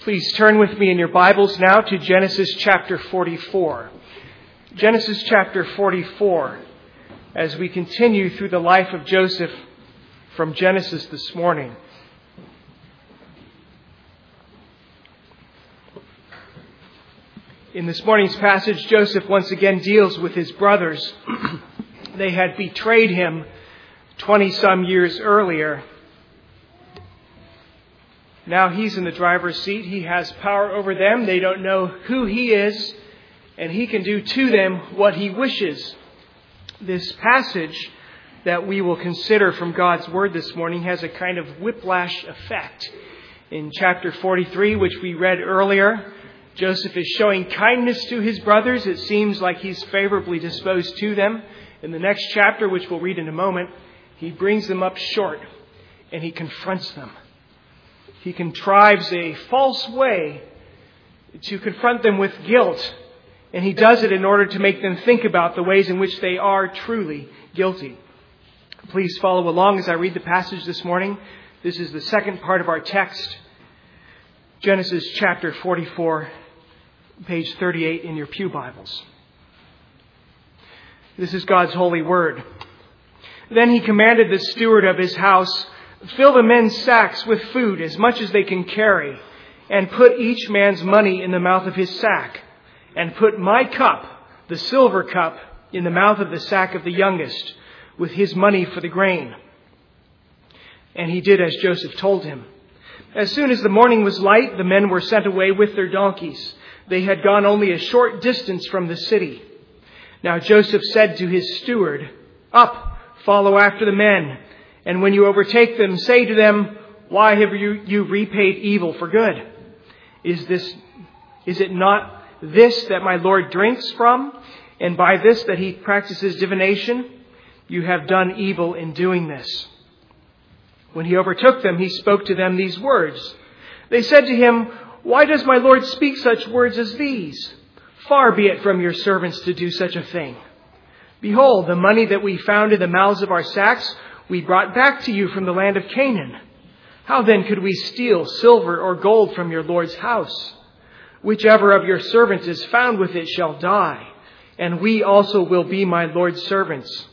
Please turn with me in your Bibles now to Genesis chapter 44. Genesis chapter 44, as we continue through the life of Joseph from Genesis this morning. In this morning's passage, Joseph once again deals with his brothers. They had betrayed him 20-some years earlier. Now he's in the driver's seat. He has power over them. They don't know who he is, and he can do to them what he wishes. This passage that we will consider from God's Word this morning has a kind of whiplash effect. In chapter 43, which we read earlier, Joseph is showing kindness to his brothers. It seems like he's favorably disposed to them. In the next chapter, which we'll read in a moment, he brings them up short and he confronts them. He contrives a false way to confront them with guilt, and he does it in order to make them think about the ways in which they are truly guilty. Please follow along as I read the passage this morning. This is the second part of our text, Genesis chapter 44, page 38 in your pew Bibles. This is God's holy word. Then he commanded the steward of his house, "Fill the men's sacks with food, as much as they can carry, and put each man's money in the mouth of his sack, and put my cup, the silver cup, in the mouth of the sack of the youngest, with his money for the grain." And he did as Joseph told him. As soon as the morning was light, the men were sent away with their donkeys. They had gone only a short distance from the city. Now Joseph said to his steward, "Up, follow after the men. And when you overtake them, say to them, 'Why have you repaid evil for good? Is it not this that my Lord drinks from, and by this that he practices divination? You have done evil in doing this.' When he overtook them, he spoke to them these words. They said to him, 'Why does my Lord speak such words as these? Far be it from your servants to do such a thing. Behold, the money that we found in the mouths of our sacks we brought back to you from the land of Canaan. How then could we steal silver or gold from your Lord's house? Whichever of your servants is found with it shall die, and we also will be my Lord's servants.'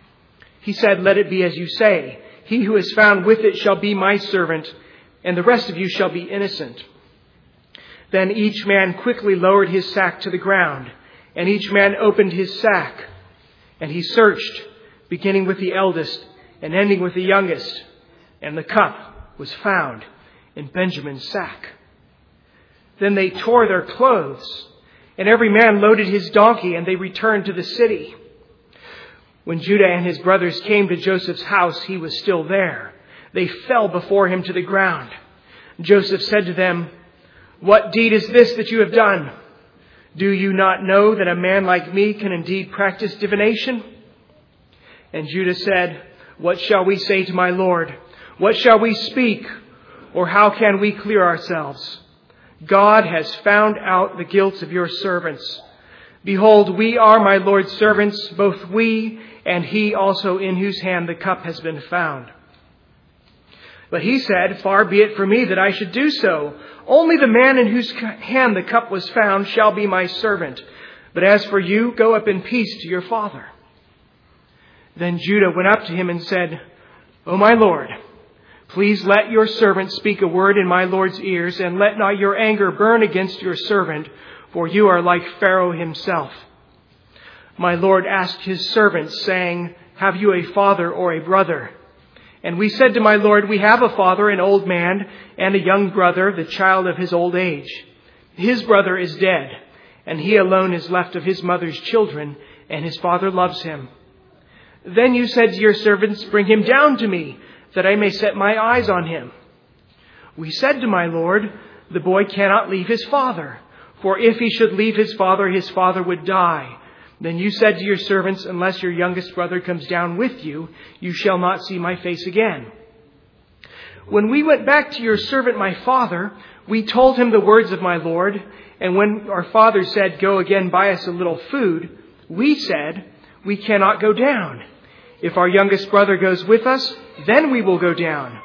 He said, 'Let it be as you say. He who is found with it shall be my servant, and the rest of you shall be innocent.' Then each man quickly lowered his sack to the ground, and each man opened his sack. And he searched, beginning with the eldest and ending with the youngest, and the cup was found in Benjamin's sack. Then they tore their clothes, and every man loaded his donkey, and they returned to the city. When Judah and his brothers came to Joseph's house, he was still there. They fell before him to the ground. Joseph said to them, 'What deed is this that you have done? Do you not know that a man like me can indeed practice divination?' And Judah said, 'What shall we say to my Lord? What shall we speak? Or how can we clear ourselves? God has found out the guilt of your servants. Behold, we are my Lord's servants, both we and he also in whose hand the cup has been found.' But he said, 'Far be it from me that I should do so. Only the man in whose hand the cup was found shall be my servant. But as for you, go up in peace to your father.' Then Judah went up to him and said, 'O my Lord, please let your servant speak a word in my Lord's ears, and let not your anger burn against your servant, for you are like Pharaoh himself.' My Lord asked his servants, saying, 'Have you a father or a brother?' And we said to my Lord, 'We have a father, an old man, and a young brother, the child of his old age. His brother is dead, and he alone is left of his mother's children, and his father loves him.' Then you said to your servants, 'Bring him down to me, that I may set my eyes on him.' We said to my Lord, 'The boy cannot leave his father, for if he should leave his father would die.' Then you said to your servants, 'Unless your youngest brother comes down with you, you shall not see my face again.' When we went back to your servant my father, we told him the words of my Lord. And when our father said, 'Go again, buy us a little food,' we said, 'We cannot go down. If our youngest brother goes with us, then we will go down.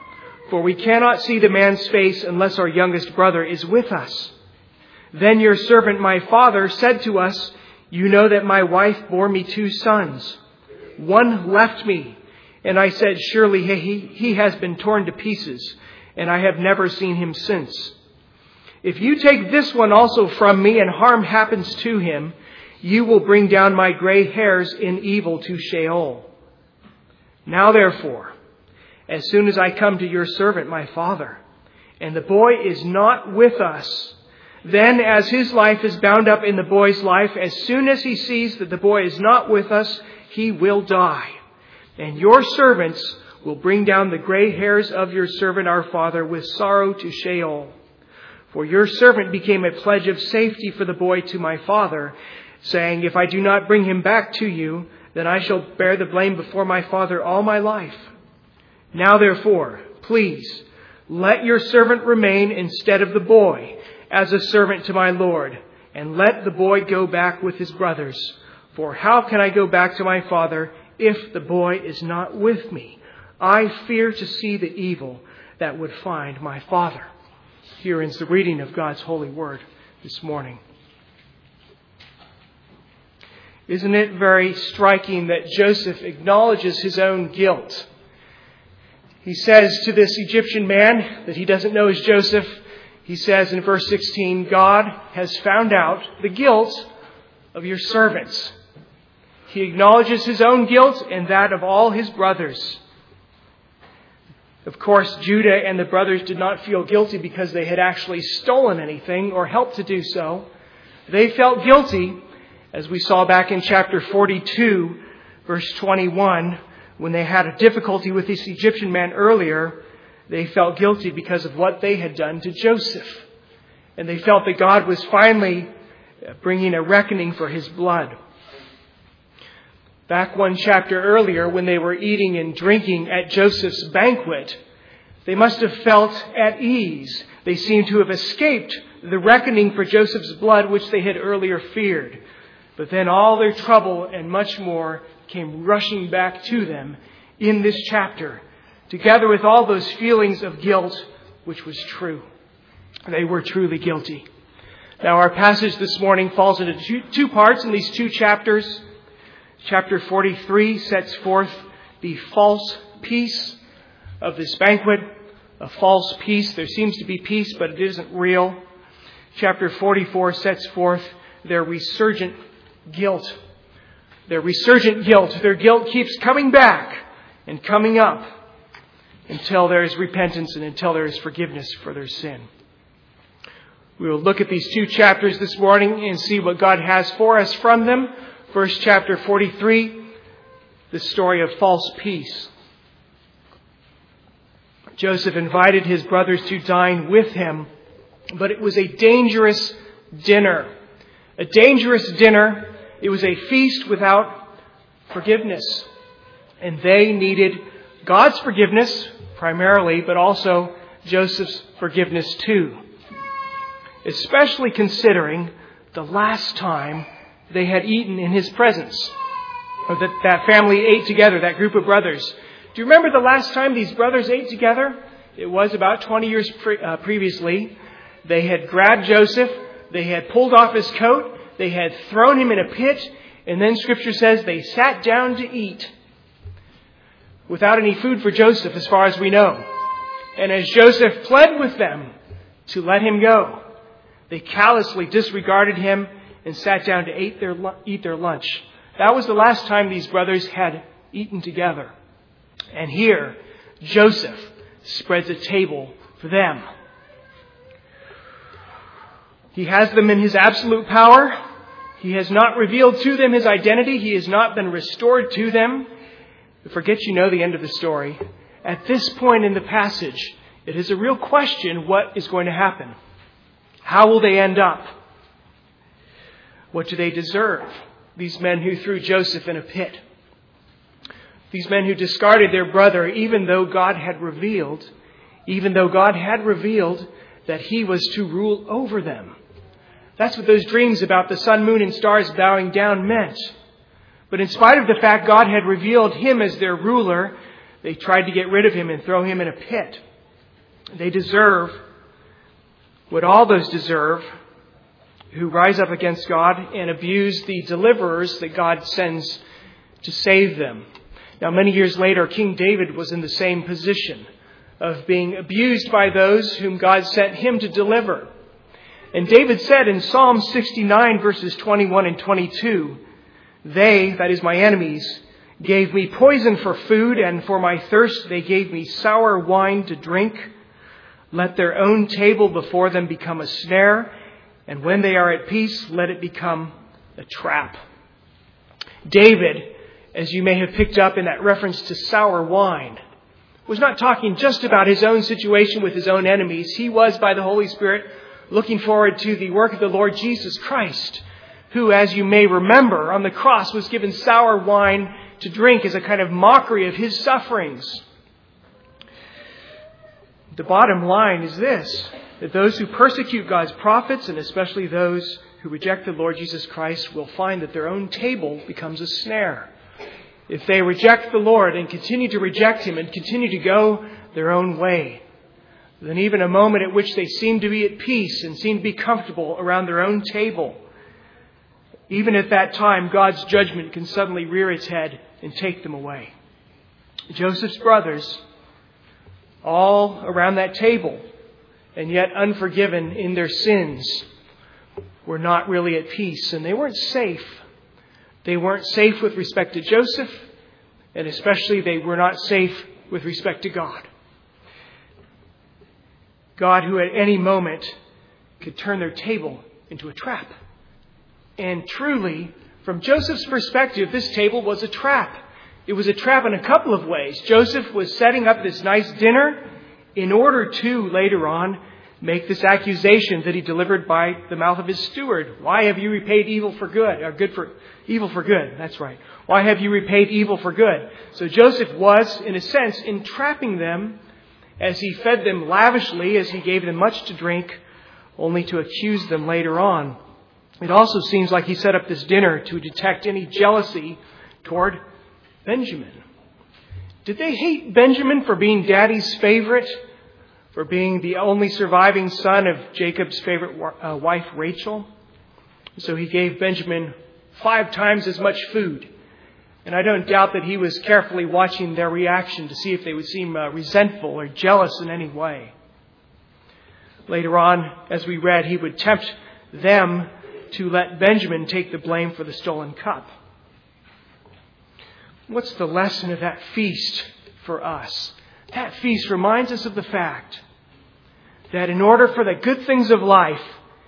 for we cannot see the man's face unless our youngest brother is with us. Then your servant, my father, said to us, you know that my wife bore me 2 sons. One left me, and I said, surely he has been torn to pieces, and I have never seen him since. If you take this one also from me and harm happens to him, you will bring down my gray hairs in evil to Sheol. Now therefore, as soon as I come to your servant, my father, and the boy is not with us, then as his life is bound up in the boy's life, as soon as he sees that the boy is not with us, he will die. And your servants will bring down the gray hairs of your servant our father with sorrow to Sheol. For your servant became a pledge of safety for the boy to my father, saying, if I do not bring him back to you, then I shall bear the blame before my father all my life. Now therefore, please, let your servant remain instead of the boy as a servant to my Lord, and let the boy go back with his brothers. For how can I go back to my father if the boy is not with me? I fear to see the evil that would find my father. Here ends the reading of God's holy word this morning. Isn't it very striking that Joseph acknowledges his own guilt? He says to this Egyptian man that he doesn't know is Joseph, he says in verse 16, God has found out the guilt of your servants. He acknowledges his own guilt and that of all his brothers. Of course, Judah and the brothers did not feel guilty because they had actually stolen anything or helped to do so. They felt guilty, as we saw back in chapter 42, verse 21, when they had a difficulty with this Egyptian man earlier. They felt guilty because of what they had done to Joseph. And they felt that God was finally bringing a reckoning for his blood. Back one chapter earlier, when they were eating and drinking at Joseph's banquet, they must have felt at ease. They seemed to have escaped the reckoning for Joseph's blood, which they had earlier feared. But then all their trouble and much more came rushing back to them in this chapter, together with all those feelings of guilt, which was true. They were truly guilty. Now our passage this morning falls into two parts in these 2 chapters. Chapter 43 sets forth the false peace of this banquet. A false peace. There seems to be peace, but it isn't real. Chapter 44 sets forth their resurgent guilt. Their resurgent guilt. Their guilt keeps coming back and coming up until there is repentance and until there is forgiveness for their sin. We will look at these 2 chapters this morning and see what God has for us from them. First, chapter 43, the story of false peace. Joseph invited his brothers to dine with him, but it was a dangerous dinner. A dangerous dinner. It was a feast without forgiveness. And they needed God's forgiveness primarily, but also Joseph's forgiveness too. Especially considering the last time they had eaten in his presence. Or that family ate together, that group of brothers. Do you remember the last time these brothers ate together? It was about 20 years previously. They had grabbed Joseph. They had pulled off his coat. They had thrown him in a pit. And then Scripture says they sat down to eat without any food for Joseph, as far as we know. And as Joseph pled with them to let him go, they callously disregarded him and sat down to eat their lunch. That was the last time these brothers had eaten together. And here, Joseph spreads a table for them. He has them in his absolute power. He has not revealed to them his identity. He has not been restored to them. Forget you know the end of the story. At this point in the passage, it is a real question what is going to happen. How will they end up? What do they deserve? These men who threw Joseph in a pit. These men who discarded their brother even though God had revealed that he was to rule over them. That's what those dreams about the sun, moon, and stars bowing down meant. But in spite of the fact God had revealed him as their ruler, they tried to get rid of him and throw him in a pit. They deserve what all those deserve who rise up against God and abuse the deliverers that God sends to save them. Now, many years later, King David was in the same position of being abused by those whom God sent him to deliver. And David said in Psalm 69, verses 21 and 22, "They," that is my enemies, "gave me poison for food, and for my thirst they gave me sour wine to drink. Let their own table before them become a snare, and when they are at peace, let it become a trap." David, as you may have picked up in that reference to sour wine, was not talking just about his own situation with his own enemies. He was, by the Holy Spirit, looking forward to the work of the Lord Jesus Christ, who, as you may remember, on the cross was given sour wine to drink as a kind of mockery of his sufferings. The bottom line is this, that those who persecute God's prophets, and especially those who reject the Lord Jesus Christ, will find that their own table becomes a snare. If they reject the Lord and continue to reject Him and continue to go their own way, then even a moment at which they seem to be at peace and seem to be comfortable around their own table, even at that time, God's judgment can suddenly rear its head and take them away. Joseph's brothers, all around that table, and yet unforgiven in their sins, were not really at peace, and they weren't safe. They weren't safe with respect to Joseph, and especially they were not safe with respect to God. God, who at any moment could turn their table into a trap. And truly, from Joseph's perspective, this table was a trap. It was a trap in a couple of ways. Joseph was setting up this nice dinner in order to, later on, make this accusation that he delivered by the mouth of his steward. "Why have you repaid evil for good?" Or evil for good. That's right. "Why have you repaid evil for good?" So Joseph was, in a sense, entrapping them as he fed them lavishly, as he gave them much to drink, only to accuse them later on. It also seems like he set up this dinner to detect any jealousy toward Benjamin. Did they hate Benjamin for being Daddy's favorite? For being the only surviving son of Jacob's favorite wife, Rachel? So he gave Benjamin 5 times as much food. And I don't doubt that he was carefully watching their reaction to see if they would seem resentful or jealous in any way. Later on, as we read, he would tempt them to let Benjamin take the blame for the stolen cup. What's the lesson of that feast for us? That feast reminds us of the fact that in order for the good things of life,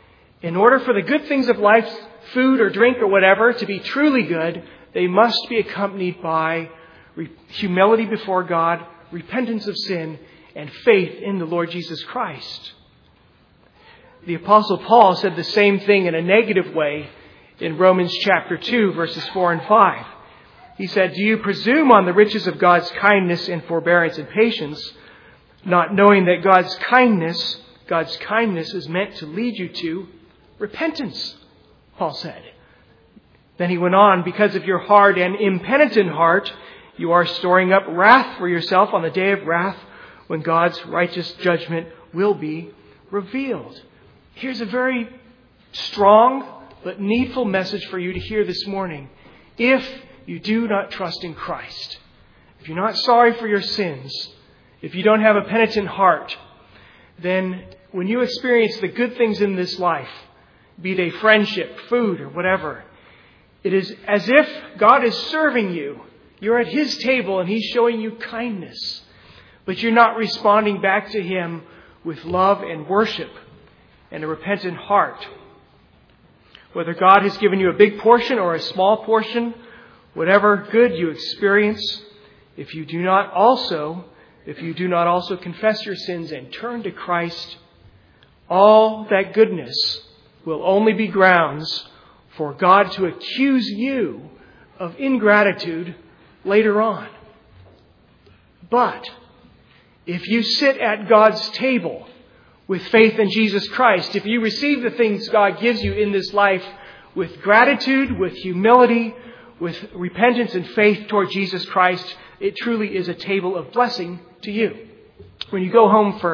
food or drink or whatever, to be truly good, they must be accompanied by humility before God, repentance of sin, and faith in the Lord Jesus Christ. The Apostle Paul said the same thing in a negative way in Romans chapter 2, verses 4 and 5. He said, "Do you presume on the riches of God's kindness and forbearance and patience, not knowing that God's kindness is meant to lead you to repentance?" Paul said. Then he went on, "Because of your hard and impenitent heart, you are storing up wrath for yourself on the day of wrath, when God's righteous judgment will be revealed." Here's a very strong but needful message for you to hear this morning. If you do not trust in Christ, if you're not sorry for your sins, if you don't have a penitent heart, then when you experience the good things in this life, be they friendship, food, or whatever, it is as if God is serving you. You're at His table and He's showing you kindness, but you're not responding back to Him with love and worship and a repentant heart. Whether God has given you a big portion or a small portion, whatever good you experience, if you do not also confess your sins and turn to Christ, all that goodness will only be grounds for God to accuse you of ingratitude later on. But if you sit at God's table with faith in Jesus Christ, if you receive the things God gives you in this life with gratitude, with humility, with repentance and faith toward Jesus Christ, it truly is a table of blessing to you. When you go home first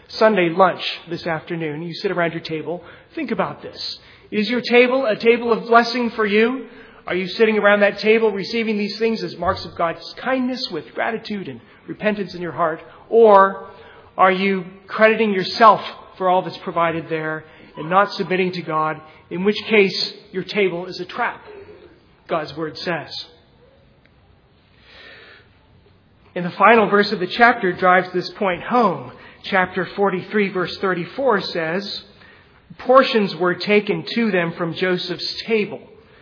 Sunday lunch this afternoon. You sit around your table. Think about this. Is your table a table of blessing for you? Are you sitting around that table receiving these things as marks of God's kindness with gratitude and repentance in your heart? Or are you crediting yourself for all that's provided there and not submitting to God, in which case your table is a trap, God's Word says. And the final verse of the chapter drives this point home. Chapter 43, verse 34 says, portions were taken to them from Joseph's table.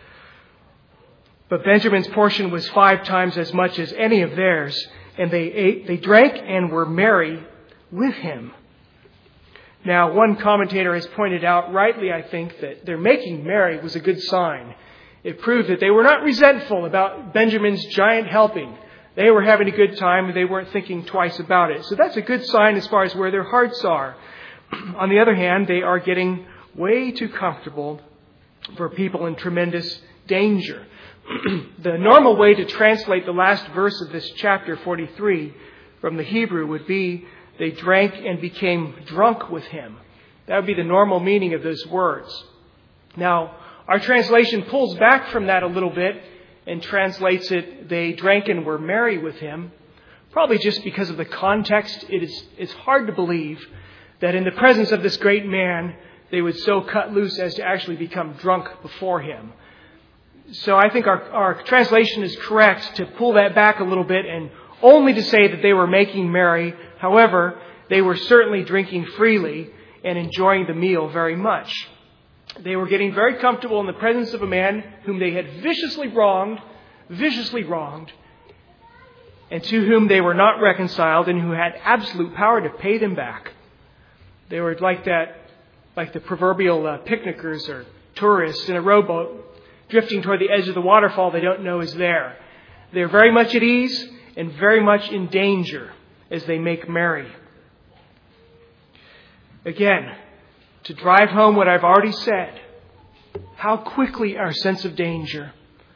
But Benjamin's portion was 5 times as much as any of theirs, and they ate, they drank, and were merry with him. Now, one commentator has pointed out, rightly I think, that their making merry was a good sign. It proved that they were not resentful about Benjamin's giant helping. They were having a good time and they weren't thinking twice about it. So that's a good sign as far as where their hearts are. On the other hand, they are getting way too comfortable for people in tremendous danger. The normal way to translate the last verse of this chapter 43 from the Hebrew would be, they drank and became drunk with him. That would be the normal meaning of those words. Now, our translation pulls back from that a little bit and translates it, they drank and were merry with him. Probably just because of the context, it's hard to believe that in the presence of this great man, they would so cut loose as to actually become drunk before him. So I think our translation is correct to pull that back a little bit and only to say that they were making merry. However, they were certainly drinking freely and enjoying the meal very much. They were getting very comfortable in the presence of a man whom they had viciously wronged, and to whom they were not reconciled and who had absolute power to pay them back. They were like the proverbial picnickers or tourists in a rowboat drifting toward the edge of the waterfall they don't know is there. They're very much at ease and very much in danger as they make merry. Again, to drive home what I've already said, how quickly our sense of danger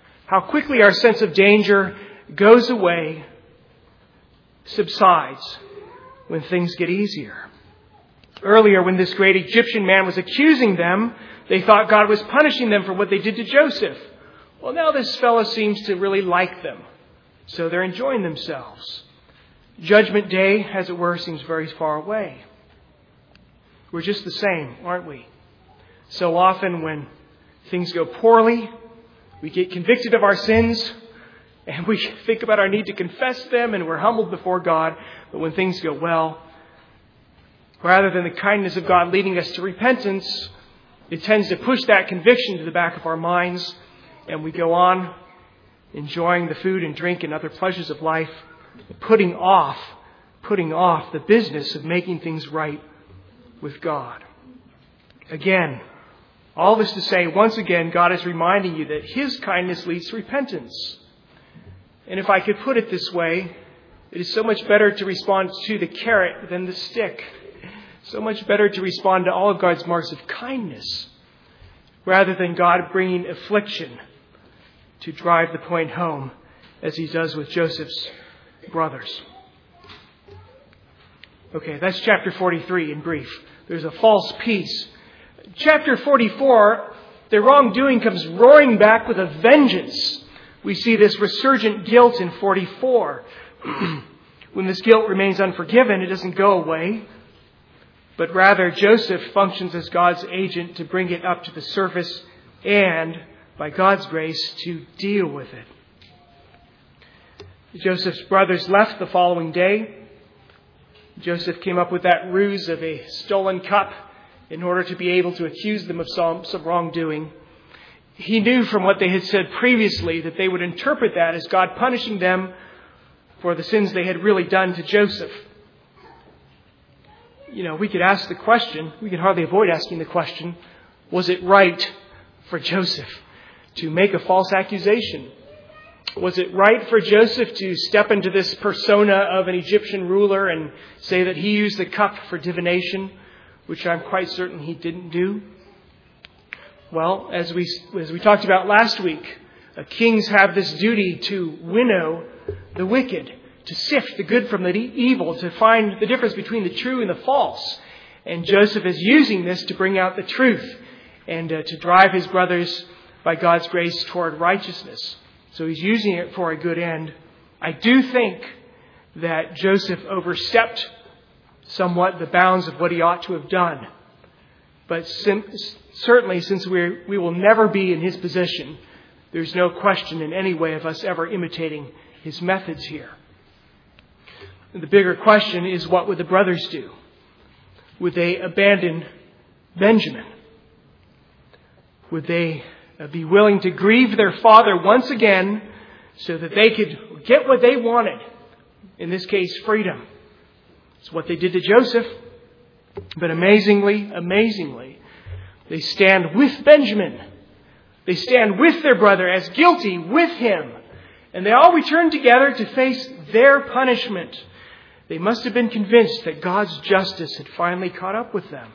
goes away, subsides when things get easier. Earlier, when this great Egyptian man was accusing them, they thought God was punishing them for what they did to Joseph. Well, now this fellow seems to really like them, so they're enjoying themselves. Judgment Day, as it were, seems very far away. We're just the same, aren't we? So often when things go poorly, we get convicted of our sins, and we think about our need to confess them, and we're humbled before God. But when things go well, rather than the kindness of God leading us to repentance, it tends to push that conviction to the back of our minds, and we go on enjoying the food and drink and other pleasures of life, putting off the business of making things right with God. Again, all this to say, once again, God is reminding you that His kindness leads to repentance. And if I could put it this way, it is so much better to respond to the carrot than the stick. So much better to respond to all of God's marks of kindness rather than God bringing affliction to drive the point home as He does with Joseph's brothers. Okay, that's chapter 43 in brief. There's a false peace. Chapter 44, their wrongdoing comes roaring back with a vengeance. We see this resurgent guilt in 44. When this guilt remains unforgiven, it doesn't go away. But rather, Joseph functions as God's agent to bring it up to the surface and, by God's grace, to deal with it. Joseph's brothers left the following day. Joseph came up with that ruse of a stolen cup in order to be able to accuse them of some wrongdoing. He knew from what they had said previously that they would interpret that as God punishing them for the sins they had really done to Joseph. You know, we could ask the question, we could hardly avoid asking the question, was it right for Joseph to make a false accusation? Was it right for Joseph to step into this persona of an Egyptian ruler and say that he used the cup for divination, which I'm quite certain he didn't do? Well, as we talked about last week, kings have this duty to winnow the wicked, to sift the good from the evil, to find the difference between the true and the false. And Joseph is using this to bring out the truth and to drive his brothers by God's grace toward righteousness. So he's using it for a good end. I do think that Joseph overstepped somewhat the bounds of what he ought to have done. But certainly, since we will never be in his position, there's no question in any way of us ever imitating his methods here. The bigger question is, what would the brothers do? Would they abandon Benjamin? Would they be willing to grieve their father once again so that they could get what they wanted? In this case, freedom. It's what they did to Joseph. But amazingly, they stand with Benjamin. They stand with their brother as guilty with him. And they all return together to face their punishment. They must have been convinced that God's justice had finally caught up with them.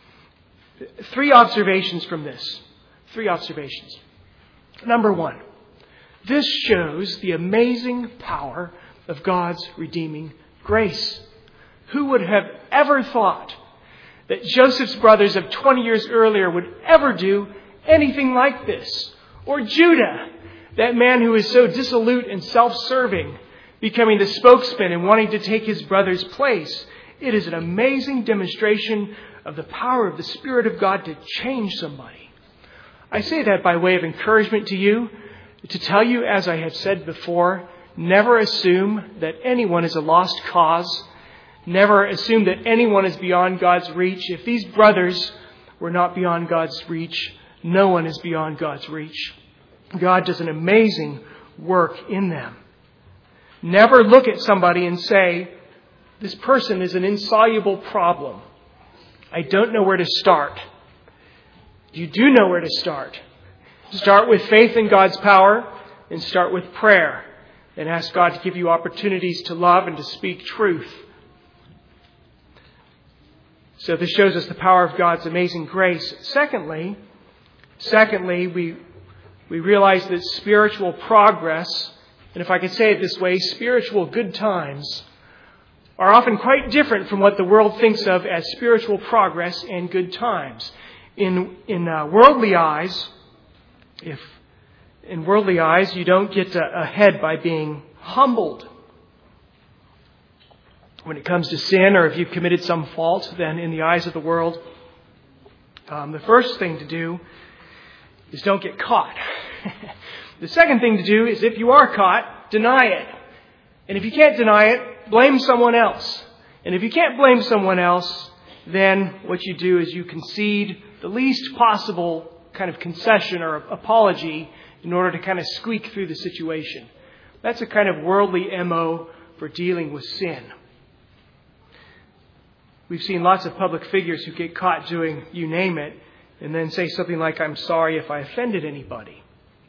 3 observations from this. 3 observations. Number 1, this shows the amazing power of God's redeeming grace. Who would have ever thought that Joseph's brothers of 20 years earlier would ever do anything like this? Or Judah, that man who is so dissolute and self-serving, becoming the spokesman and wanting to take his brother's place. It is an amazing demonstration of the power of the Spirit of God to change somebody. I say that by way of encouragement to you, to tell you, as I have said before, never assume that anyone is a lost cause. Never assume that anyone is beyond God's reach. If these brothers were not beyond God's reach, no one is beyond God's reach. God does an amazing work in them. Never look at somebody and say, this person is an insoluble problem. I don't know where to start. You do know where to start. Start with faith in God's power and start with prayer and ask God to give you opportunities to love and to speak truth. So this shows us the power of God's amazing grace. Secondly, we realize that spiritual progress, and if I could say it this way, spiritual good times, are often quite different from what the world thinks of as spiritual progress and good times. In worldly eyes, you don't get ahead by being humbled. When it comes to sin, or if you've committed some fault, then in the eyes of the world, the first thing to do is don't get caught. The second thing to do is, if you are caught, deny it. And if you can't deny it, blame someone else. And if you can't blame someone else, then what you do is you concede the least possible kind of concession or apology in order to kind of squeak through the situation. That's a kind of worldly MO for dealing with sin. We've seen lots of public figures who get caught doing you name it and then say something like, I'm sorry if I offended anybody.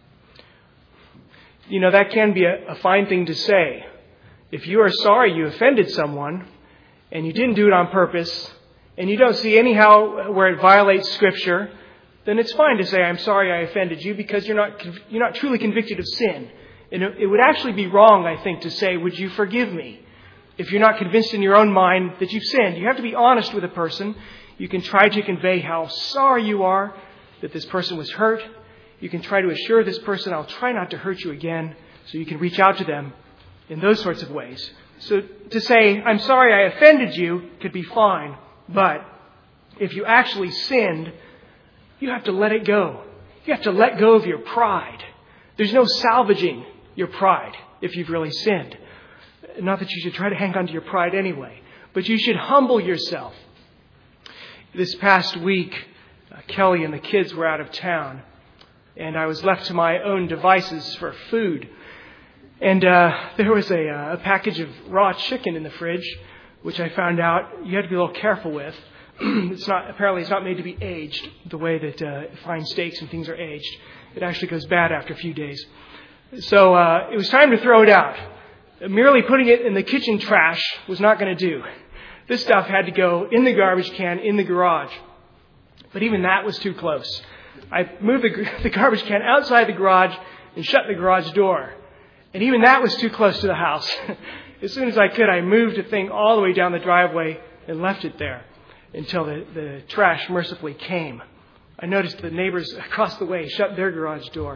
You know, that can be a fine thing to say. If you are sorry you offended someone and you didn't do it on purpose and you don't see anyhow where it violates Scripture, then it's fine to say, I'm sorry I offended you, because you're not truly convicted of sin. And it would actually be wrong, I think, to say, would you forgive me? If you're not convinced in your own mind that you've sinned, you have to be honest with a person. You can try to convey how sorry you are that this person was hurt. You can try to assure this person, I'll try not to hurt you again, so you can reach out to them in those sorts of ways. So to say, I'm sorry I offended you, could be fine. But if you actually sinned, you have to let it go. You have to let go of your pride. There's no salvaging your pride if you've really sinned. Not that you should try to hang on to your pride anyway, but you should humble yourself. This past week, Kelly and the kids were out of town, and I was left to my own devices for food. And there was a package of raw chicken in the fridge, which I found out you have to be a little careful with. Apparently it's not made to be aged the way that fine steaks and things are aged. It actually goes bad after a few days. So it was time to throw it out. Merely putting it in the kitchen trash was not going to do. This stuff had to go in the garbage can in the garage. But even that was too close. I moved the garbage can outside the garage and shut the garage door. And even that was too close to the house. as soon as I could, I moved the thing all the way down the driveway and left it there until the trash mercifully came. I noticed the neighbors across the way shut their garage door.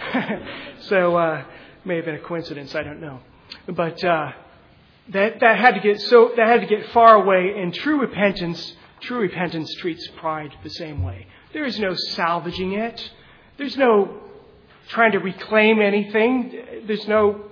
So may have been a coincidence, I don't know. But that had to get far away, and true repentance treats pride the same way. There is no salvaging it. There's no trying to reclaim anything. There's no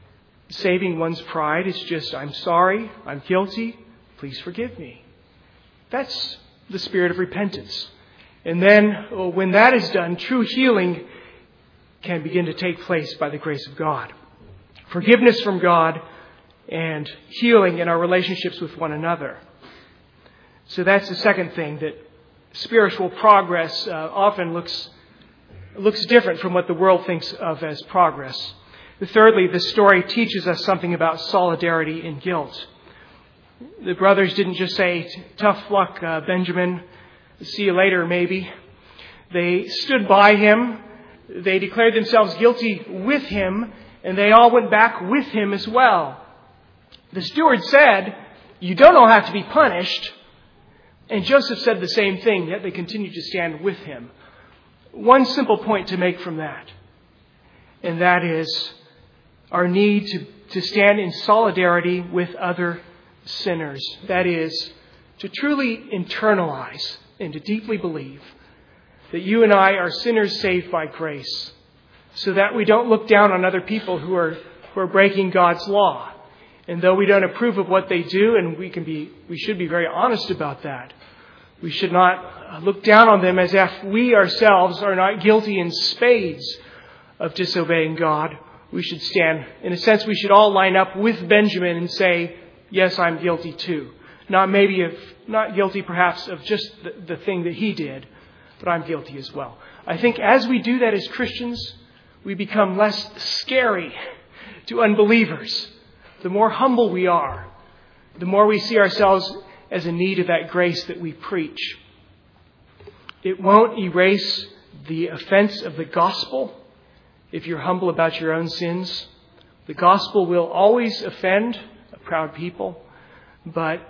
saving one's pride. It's just, I'm sorry, I'm guilty, please forgive me. That's the spirit of repentance. And then, when that is done, true healing can begin to take place by the grace of God. Forgiveness from God and healing in our relationships with one another. So that's the second thing, that spiritual progress often looks different from what the world thinks of as progress. Thirdly, the story teaches us something about solidarity in guilt. The brothers didn't just say, tough luck, Benjamin, see you later, maybe. They stood by him. They declared themselves guilty with him, and they all went back with him as well. The steward said, you don't all have to be punished. And Joseph said the same thing, yet they continued to stand with him. One simple point to make from that, and that is our need to stand in solidarity with other sinners. That is, to truly internalize and to deeply believe that you and I are sinners saved by grace, so that we don't look down on other people who are breaking God's law. And though we don't approve of what they do, and we should be very honest about that, we should not look down on them as if we ourselves are not guilty in spades of disobeying God. We should stand, in a sense, we should all line up with Benjamin and say, yes, I'm guilty too. Not guilty perhaps of just the thing that he did, but I'm guilty as well. I think as we do that as Christians, we become less scary to unbelievers. The more humble we are, the more we see ourselves as in need of that grace that we preach. It won't erase the offense of the gospel if you're humble about your own sins. The gospel will always offend a proud people, but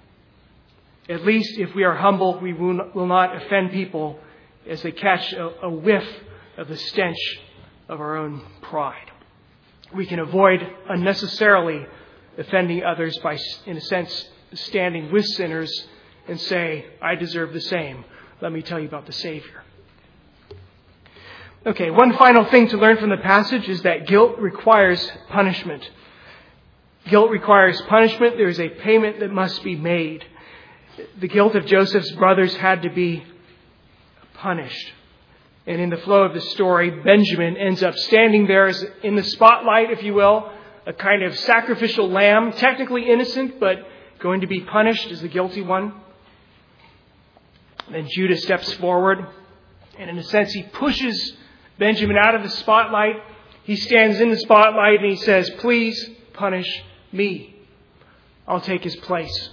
at least if we are humble, we will not offend people as they catch a whiff of the stench of our own pride. We can avoid unnecessarily offending others by, in a sense, standing with sinners and say, I deserve the same. Let me tell you about the Savior. Okay, one final thing to learn from the passage is that guilt requires punishment. Guilt requires punishment. There is a payment that must be made. The guilt of Joseph's brothers had to be punished. And in the flow of the story, Benjamin ends up standing there as in the spotlight, if you will, a kind of sacrificial lamb, technically innocent, but going to be punished as the guilty one. Then Judah steps forward, and in a sense, he pushes Benjamin out of the spotlight. He stands in the spotlight and he says, please punish me. I'll take his place.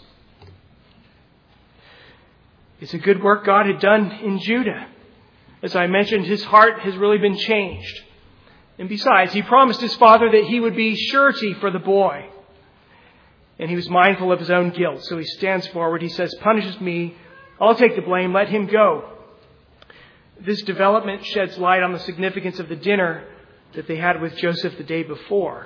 It's a good work God had done in Judah. As I mentioned, his heart has really been changed. And besides, he promised his father that he would be surety for the boy. And he was mindful of his own guilt. So he stands forward. He says, punish me. I'll take the blame. Let him go. This development sheds light on the significance of the dinner that they had with Joseph the day before.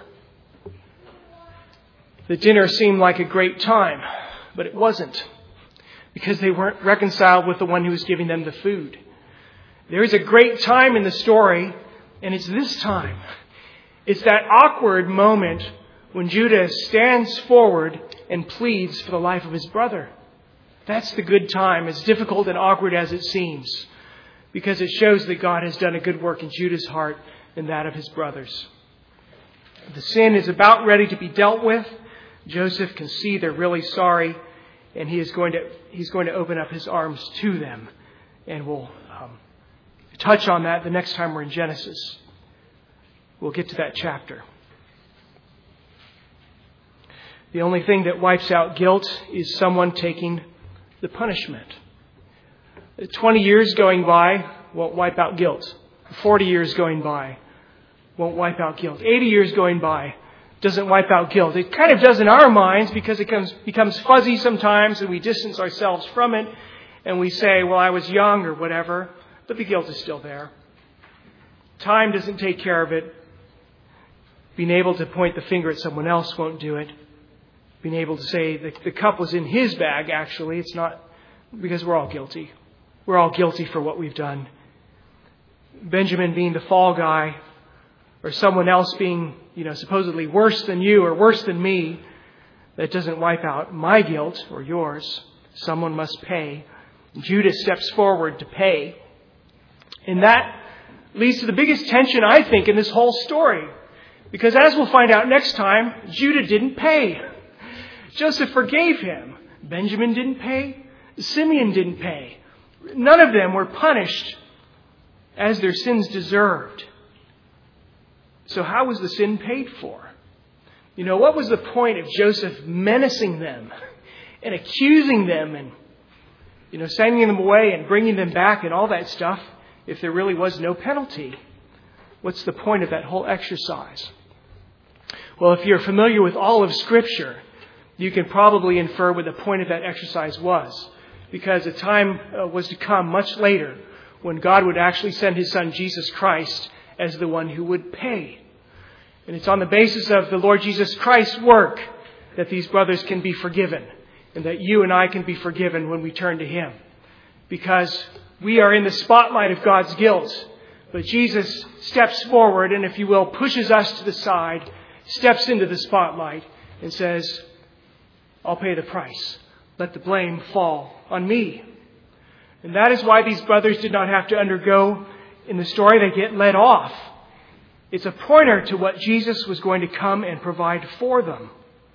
The dinner seemed like a great time, but it wasn't, because they weren't reconciled with the one who was giving them the food. There is a great time in the story, and it's this time. It's that awkward moment when Judah stands forward and pleads for the life of his brother. That's the good time, as difficult and awkward as it seems, because it shows that God has done a good work in Judah's heart and that of his brothers. The sin is about ready to be dealt with. Joseph can see they're really sorry, and he's going to open up his arms to them. And we'll touch on that the next time we're in Genesis. We'll get to that chapter. The only thing that wipes out guilt is someone taking the punishment. 20 years going by won't wipe out guilt. 40 years going by won't wipe out guilt. 80 years going by doesn't wipe out guilt. It kind of does in our minds because it becomes fuzzy sometimes and we distance ourselves from it and we say, well, I was young or whatever, but the guilt is still there. Time doesn't take care of it. Being able to point the finger at someone else won't do it. Being able to say the cup was in his bag, actually, it's not, because we're all guilty. We're all guilty for what we've done. Benjamin being the fall guy, or someone else being, supposedly worse than you or worse than me, that doesn't wipe out my guilt or yours. Someone must pay. Judas steps forward to pay. And that leads to the biggest tension, I think, in this whole story. Because as we'll find out next time, Judah didn't pay. Joseph forgave him. Benjamin didn't pay. Simeon didn't pay. None of them were punished as their sins deserved. So how was the sin paid for? What was the point of Joseph menacing them and accusing them and, sending them away and bringing them back and all that stuff if there really was no penalty? What's the point of that whole exercise? Well, if you're familiar with all of Scripture, you can probably infer what the point of that exercise was. Because a time was to come much later when God would actually send His Son, Jesus Christ, as the one who would pay. And it's on the basis of the Lord Jesus Christ's work that these brothers can be forgiven. And that you and I can be forgiven when we turn to Him. Because we are in the spotlight of God's guilt. But Jesus steps forward and, if you will, pushes us to the side, steps into the spotlight and says, I'll pay the price. Let the blame fall on me. And that is why these brothers did not have to undergo, in the story, they get let off. It's a pointer to what Jesus was going to come and provide for them.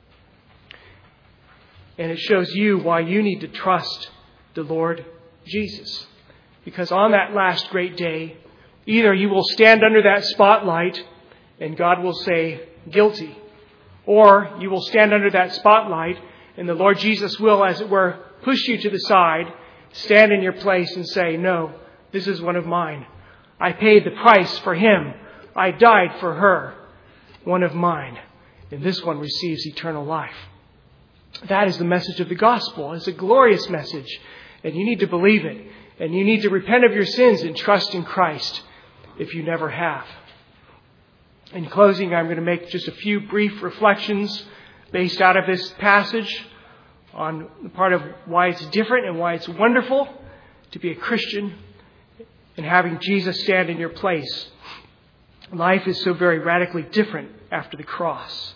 And it shows you why you need to trust the Lord Jesus. Because on that last great day, either you will stand under that spotlight and God will say, guilty. Or you will stand under that spotlight and the Lord Jesus will, as it were, push you to the side, stand in your place and say, no, this is one of mine. I paid the price for him. I died for her. One of mine. And this one receives eternal life. That is the message of the gospel. It's a glorious message. And you need to believe it. And you need to repent of your sins and trust in Christ if you never have. In closing, I'm going to make just a few brief reflections based out of this passage on the part of why it's different and why it's wonderful to be a Christian and having Jesus stand in your place. Life is so very radically different after the cross.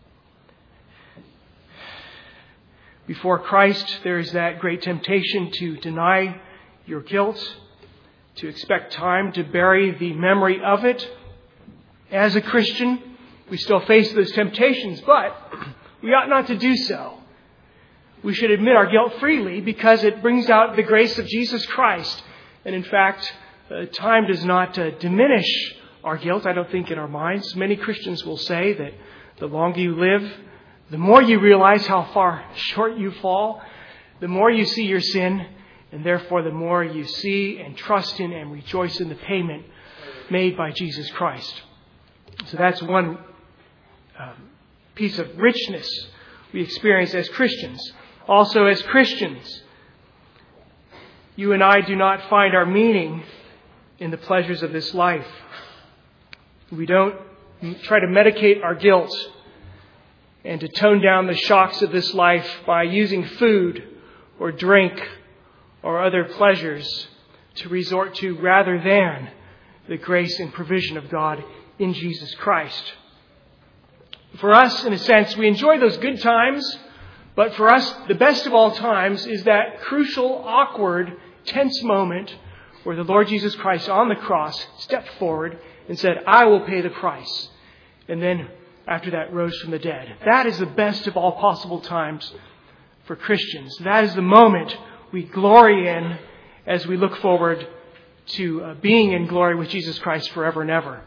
Before Christ, there is that great temptation to deny your guilt, to expect time to bury the memory of it. As a Christian, we still face those temptations, but we ought not to do so. We should admit our guilt freely because it brings out the grace of Jesus Christ. And in fact, time does not diminish our guilt, I don't think, in our minds. Many Christians will say that the longer you live, the more you realize how far short you fall, the more you see your sin, and therefore the more you see and trust in and rejoice in the payment made by Jesus Christ. So that's one piece of richness we experience as Christians. Also, as Christians, you and I do not find our meaning in the pleasures of this life. We don't try to medicate our guilt and to tone down the shocks of this life by using food or drink or other pleasures to resort to rather than the grace and provision of God in Jesus Christ. For us, in a sense, we enjoy those good times, but for us, the best of all times is that crucial, awkward, tense moment where the Lord Jesus Christ on the cross stepped forward and said, I will pay the price. And then after that rose from the dead. That is the best of all possible times for Christians. That is the moment we glory in as we look forward to being in glory with Jesus Christ forever and ever.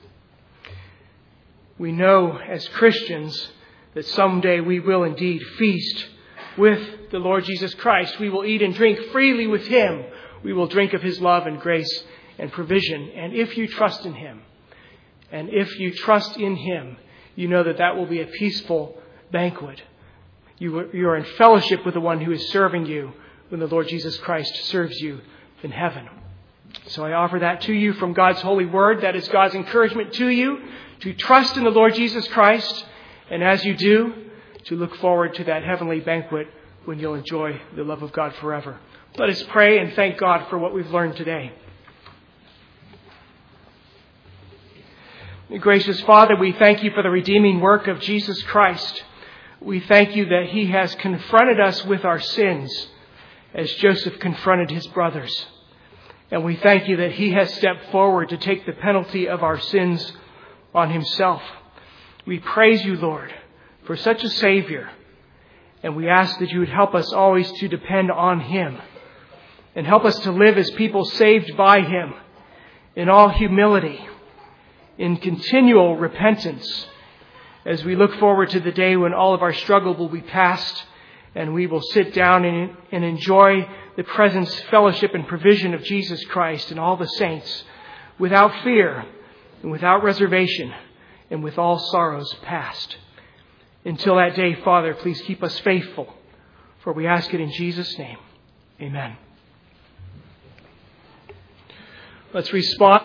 We know as Christians that someday we will indeed feast with the Lord Jesus Christ. We will eat and drink freely with Him. We will drink of His love and grace and provision. And if you trust in Him, and if you trust in Him, you know that that will be a peaceful banquet. You are in fellowship with the one who is serving you when the Lord Jesus Christ serves you in heaven. So I offer that to you from God's holy word. That is God's encouragement to you to trust in the Lord Jesus Christ. And as you do, to look forward to that heavenly banquet when you'll enjoy the love of God forever. Let us pray and thank God for what we've learned today. Gracious Father, we thank you for the redeeming work of Jesus Christ. We thank you that he has confronted us with our sins as Joseph confronted his brothers. And we thank you that he has stepped forward to take the penalty of our sins on himself. We praise you, Lord, for such a Savior. And we ask that you would help us always to depend on him and help us to live as people saved by him in all humility, in continual repentance, as we look forward to the day when all of our struggle will be past and we will sit down and enjoy the presence, fellowship, and provision of Jesus Christ and all the saints without fear and without reservation and with all sorrows past. Until that day, Father, please keep us faithful, for we ask it in Jesus' name. Amen. Let's respond.